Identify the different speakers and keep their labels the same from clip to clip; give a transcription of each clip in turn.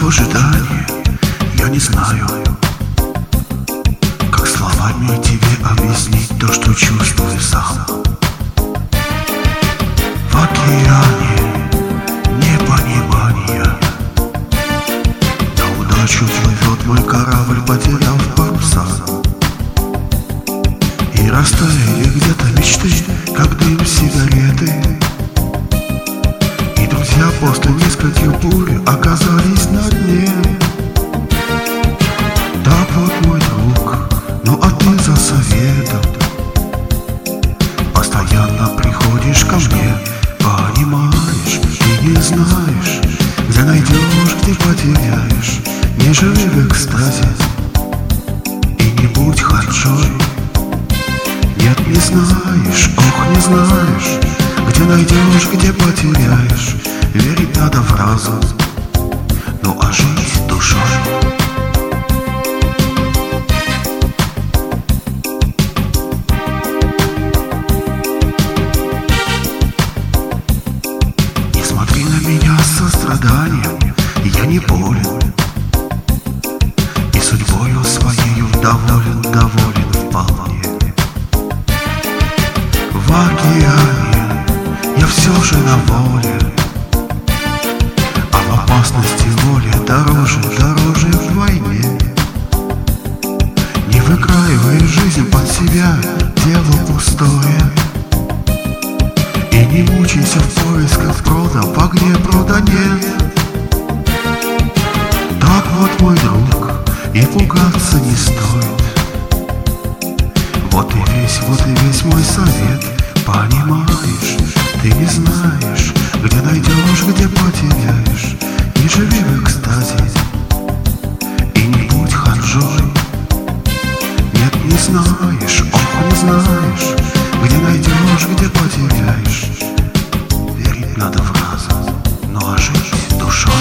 Speaker 1: ожидание, я не знаю, как словами тебе объяснить то, что чувствую сам. В океане непонимания на удачу плывет мой корабль, потеряв паруса. И растаяли где-то мечты, как дым сигареты. И друзья после нескольких бурь оказались на дне. Так вот, мой друг, ну а ты за советом постоянно приходишь ко мне. Понимаешь, ты не знаешь, где найдешь, где потеряешь. Не живи в экстазе и не будь ханжой. Нет, не знаешь, ох, не знаешь, где найдешь, где потеряешь. Верить надо в разум, ну а жить душой. Не смотри на меня с состраданием, я не болен, и судьбою своею доволен вполне. В океане я все же на воле, а в опасности воля дороже в войне. Не выкраивай жизнь под себя, дело пустое, и не мучайся в поисках брода, в огне брода нет. Так вот, мой друг, и пугаться не стоит. Вот и весь мой совет. Понимаешь, ты не знаешь, где найдешь, где потеряешь. Не живи в экстазе и не будь ханжой. Нет, не знаешь, ох, не знаешь, где найдешь, где потеряешь. Верить надо в разум, ну а жить душой.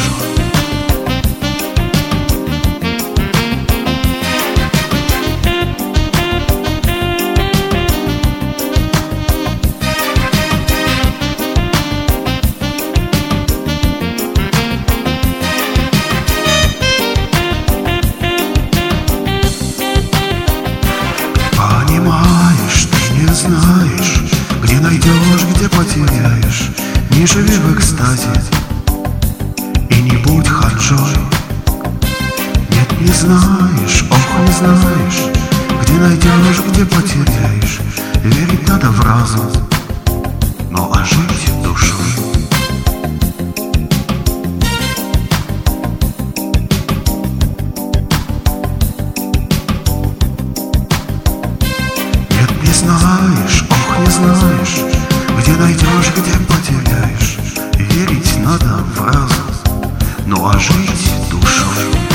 Speaker 1: Знаешь, где найдешь, где потеряешь. Не живи в экстазе и не будь ханжой. Нет, не знаешь, ох, не знаешь, где найдешь, где потеряешь. Верить надо в разум, ну а жить душой. Не знаешь, ох, не знаешь, где найдешь, где потеряешь. Верить надо в разум, ну а жить душой.